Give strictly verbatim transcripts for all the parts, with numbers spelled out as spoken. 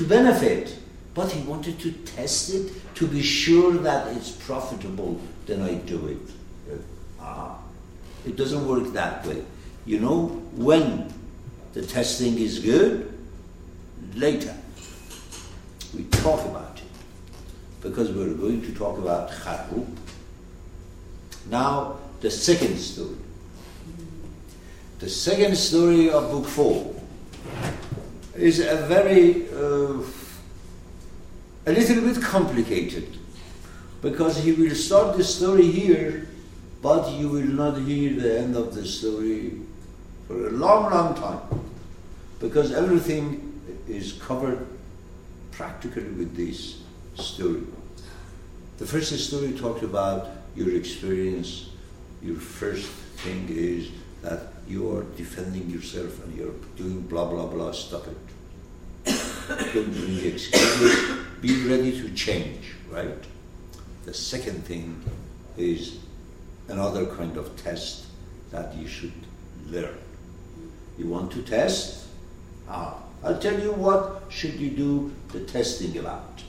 to benefit, but he wanted to test it to be sure that it's profitable, then I do it. Ah, it doesn't work that way. You know, when the testing is good, later we talk about it, because we're going to talk about Kharub. Now, the second story. The second story of book four is a very, uh, a little bit complicated, because he will start the story here, but you will not hear the end of the story for a long, long time, because everything is covered practically with this story. The first story talked about your experience. Your first thing is that you are defending yourself and you're doing blah, blah, blah. Stop it. Don't bring excuses. Be ready to change, right? The second thing is another kind of test that you should learn. You want to test? Ah, I'll tell you what should you do the testing about.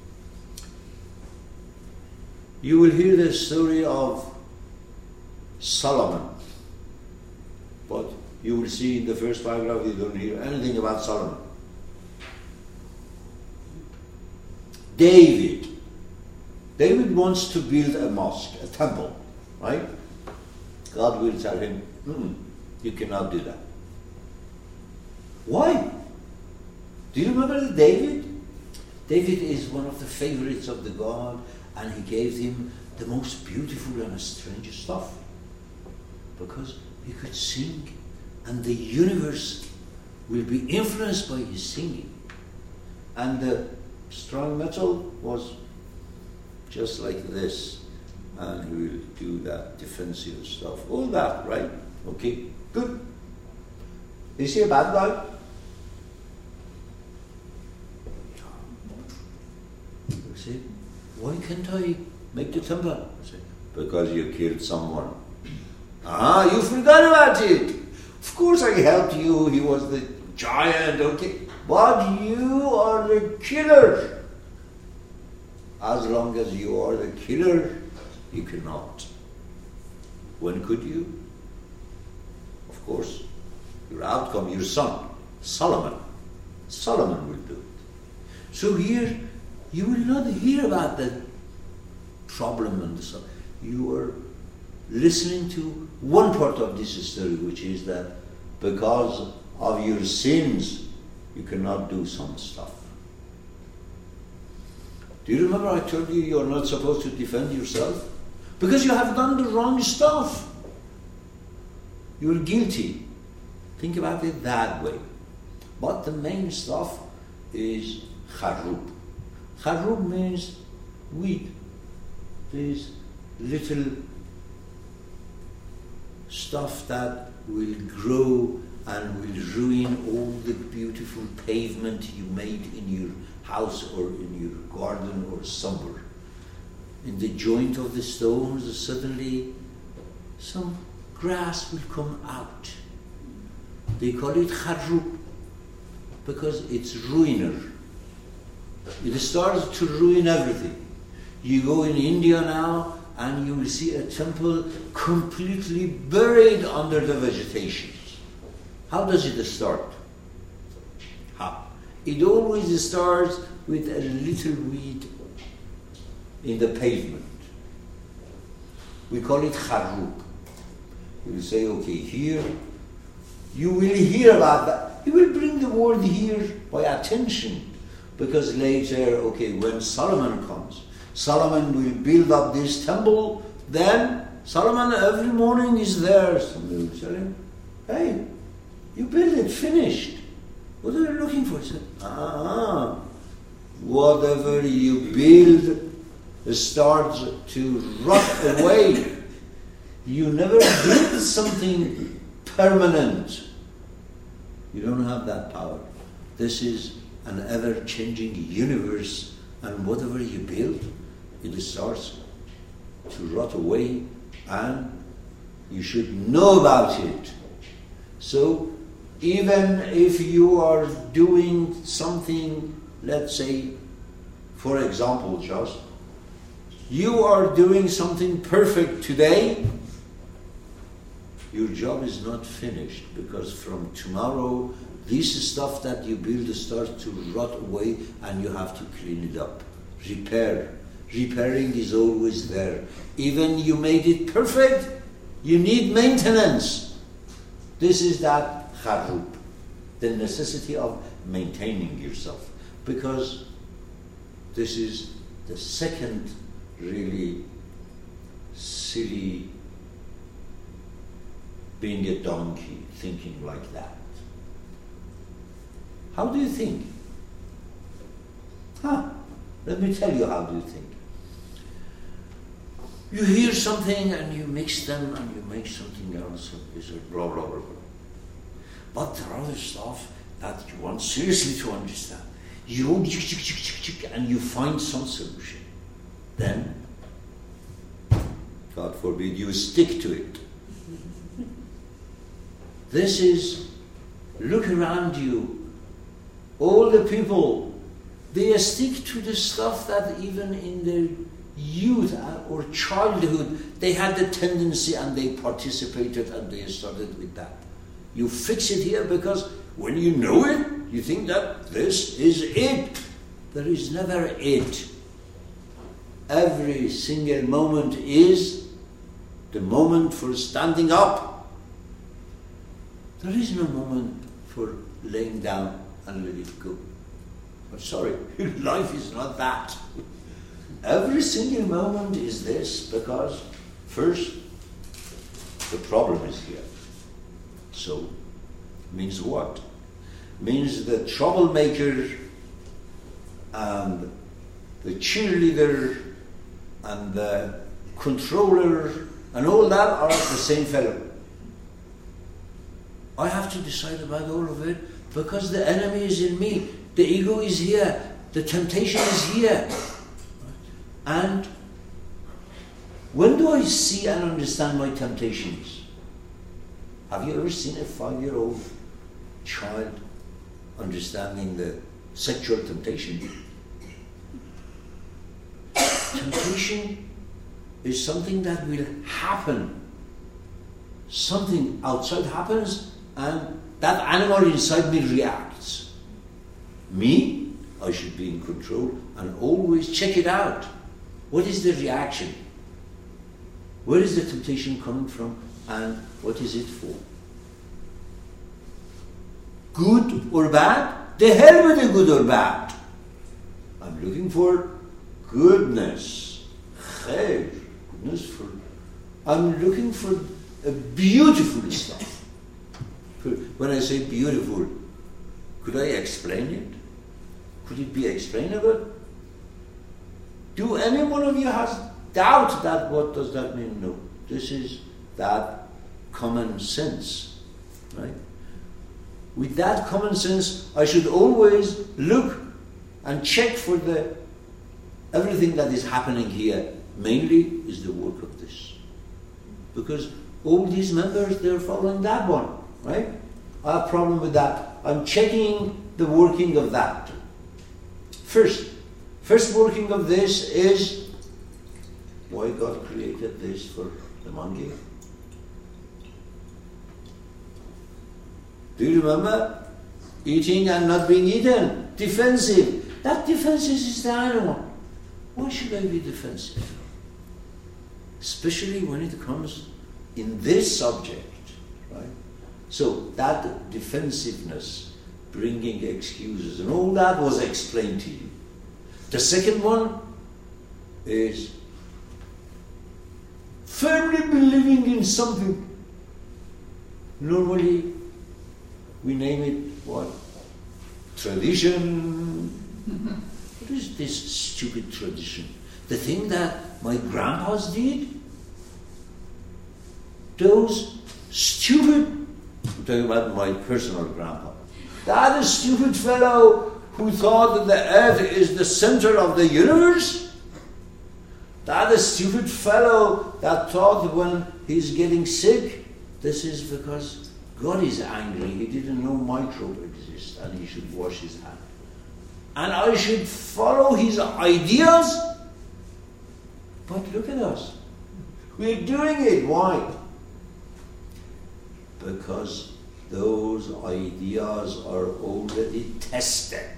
You will hear the story of Solomon, but you will see in the first paragraph you don't hear anything about Solomon. David. David wants to build a mosque, a temple, right? God will tell him, mm, you cannot do that. Why? Do you remember David? David is one of the favorites of the God, and he gave him the most beautiful and strange stuff, because he could sing, and the universe will be influenced by his singing. And the strong metal was just like this, and he will do that defensive stuff, all that, right? Okay, good. Is he a bad guy? You see, why can't I make the temple? I say, because you killed someone. Ah, you forgot about it. Of course I helped you, he was the giant, okay. But you are the killer. As long as you are the killer, you cannot. When could you? Of course, your outcome, your son, Solomon. Solomon will do it. So here, you will not hear about the problem and the stuff. You are listening to one part of this story, which is that because of your sins, you cannot do some stuff. Do you remember I told you you are not supposed to defend yourself? Because you have done the wrong stuff. You are guilty. Think about it that way. But the main stuff is Kharub. Kharub means weed. This little stuff that will grow and will ruin all the beautiful pavement you made in your house or in your garden or somewhere. In the joint of the stones, suddenly some grass will come out. They call it Kharub because it's ruiner. It starts to ruin everything. You go in India now and you will see a temple completely buried under the vegetation. How does it start? How? It always starts with a little weed in the pavement. We call it Kharub. We will say, okay, here, you will hear about that. You will bring the word here by attention, because later, okay, when Solomon comes, Solomon will build up this temple, then Solomon every morning is there. Somebody will tell him, hey, you built it, finished. What are you looking for? He said, ah, whatever you build starts to rot away. You never build something permanent. You don't have that power. This is an ever-changing universe, and whatever you build, it starts to rot away, and you should know about it. So, even if you are doing something let's say, for example, just, you are doing something perfect today, your job is not finished, because from tomorrow, this stuff that you build starts to rot away and you have to clean it up. Repair. Repairing is always there. Even you made it perfect, you need maintenance. This is that kharub, the necessity of maintaining yourself. Because this is the second really silly being a donkey, thinking like that. How do you think? Huh? Let me tell you how do you think. You hear something and you mix them and you make something else, and you say blah, blah, blah, blah. But there are other stuff that you want seriously to understand. You and you find some solution. Then, God forbid, you stick to it. This is, look around you. All the people, they stick to the stuff that even in their youth or childhood, they had the tendency and they participated and they started with that. You fix it here because when you know it, you think that this is it. There is never it. Every single moment is the moment for standing up. There is no moment for laying down and let it go. I'm sorry, life is not that. Every single moment is this, because first, the problem is here. So, means what? Means the troublemaker and the cheerleader and the controller and all that are the same fellow. I have to decide about all of it because the enemy is in me. The ego is here. The temptation is here. And when do I see and understand my temptations? Have you ever seen a five-year-old child understanding the sexual temptation? Temptation is something that will happen. Something outside happens and that animal inside me reacts. Me, I should be in control and always check it out. What is the reaction? Where is the temptation coming from and what is it for? Good or bad? The hell with the good or bad. I'm looking for goodness. Khair. Goodness for... I'm looking for a beautiful stuff. When I say beautiful, could I explain it? Could it be explainable? Do any one of you has doubt that what does that mean? No. This is that common sense. Right? With that common sense, I should always look and check for the everything that is happening here. Mainly is the work of this. Because all these members, they're following that one. Right? I have a problem with that. I'm checking the working of that. First, first working of this is why God created this for the monkey. Do you remember? Eating and not being eaten. Defensive. That defensive is the animal. Why should I be defensive? Especially when it comes in this subject. Right? So that defensiveness, bringing excuses, and all that was explained to you. The second one is firmly believing in something. Normally, we name it what? Tradition. What is this stupid tradition? The thing that my grandpas did? Those stupid... I'm talking about my personal grandpa. That stupid fellow who thought that the earth is the center of the universe? That stupid fellow that thought that when he's getting sick, this is because God is angry. He didn't know microbe exists and he should wash his hand. and I should follow his ideas. But look at us. We're doing it. Why? Because those ideas are already tested.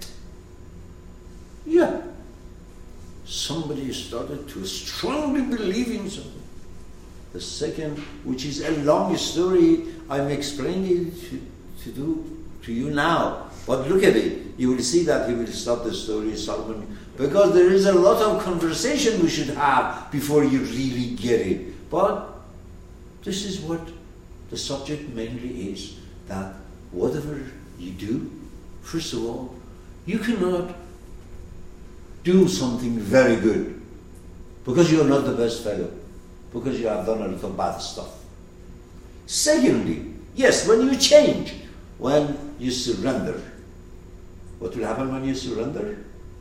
Yeah. Somebody started to strongly believe in something. The second, which is a long story, I'm explaining it to, to do to you now. But look at it. You will see that he will stop the story, Solomon, because there is a lot of conversation we should have before you really get it. But this is what the subject mainly is, that whatever you do, first of all, you cannot do something very good because you are not the best fellow, because you have done a little bad stuff. Secondly, yes, when you change, when you surrender, what will happen when you surrender?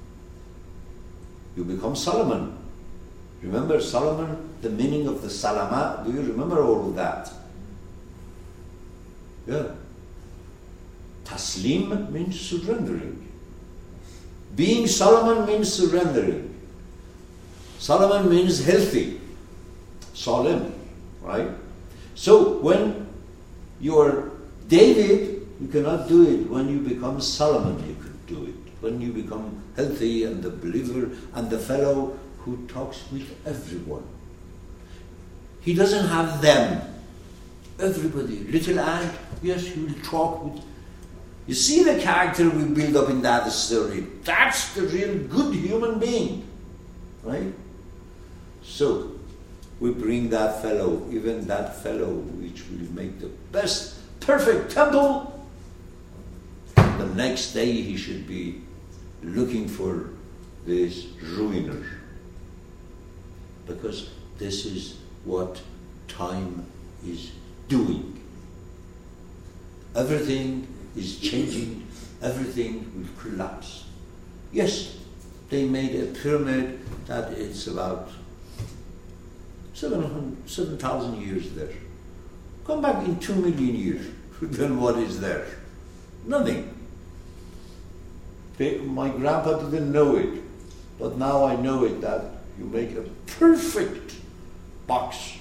You become Solomon. Remember Solomon, the meaning of the Salama? Do you remember all of that? Yeah. Taslim means surrendering. Being Solomon means surrendering. Solomon means healthy. Solemn, right? So when you are David, you cannot do it. When you become Solomon, you could do it. When you become healthy and the believer and the fellow who talks with everyone. He doesn't have them. Everybody. Little ant, yes, he will talk with. You see the character we build up in that story. That's the real good human being. Right? So, we bring that fellow, even that fellow which will make the best, perfect temple. The next day he should be looking for this ruiner. Because this is what time is doing. Everything is changing, everything will collapse. Yes, they made a pyramid that is about seven thousand years there. Come back in two million years, then what is there? Nothing. They, my grandpa didn't know it, but now I know it, that you make a perfect box.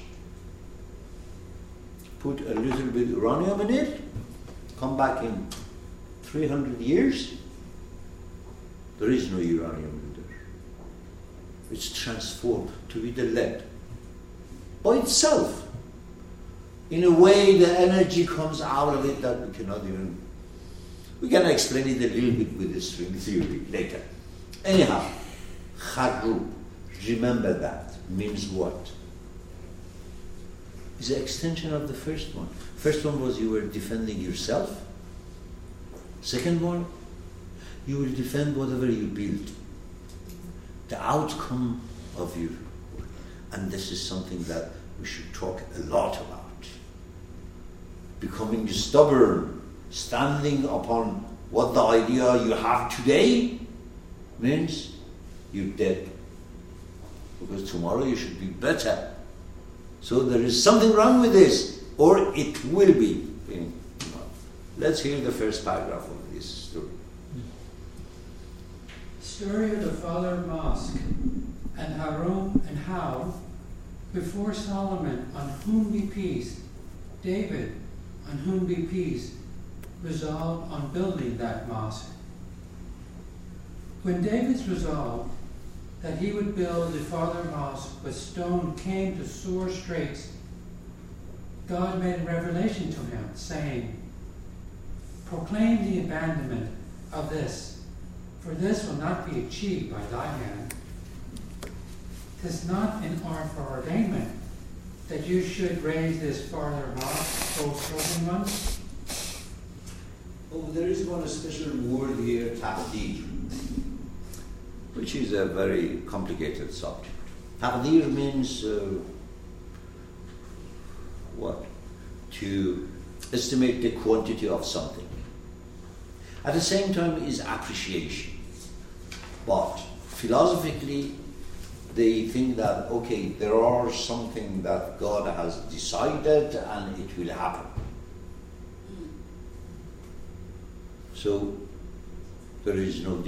Put a little bit of uranium in it, come back in three hundred years, there is no uranium in there. It's transformed to be the lead. By itself. In a way, the energy comes out of it that we cannot even... We can explain it a little bit with the string theory later. Anyhow, Kharub, remember that, means what? It's an extension of the first one. First one was you were defending yourself. Second one, you will defend whatever you build. The outcome of your work. And this is something that we should talk a lot about. Becoming stubborn, standing upon what the idea you have today means you're dead. Because tomorrow you should be better. So there is something wrong with this, or it will be. Let's hear the first paragraph of this story. Story of the father of Mosque, and Harum and how, before Solomon, on whom be peace, David, on whom be peace, resolved on building that mosque. When David's resolve that he would build the father mosque with stone came to sore straits, God made a revelation to him, saying, proclaim the abandonment of this, for this will not be achieved by thy hand. 'Tis not in our foreordainment that you should raise this farther mosque, O chosen one. Oh, there is one special word here, taqdeer, which is a very complicated subject. Taqdeer means uh, what? To estimate the quantity of something. At the same time is appreciation. But philosophically, they think that, okay, there are something that God has decided and it will happen. So there is no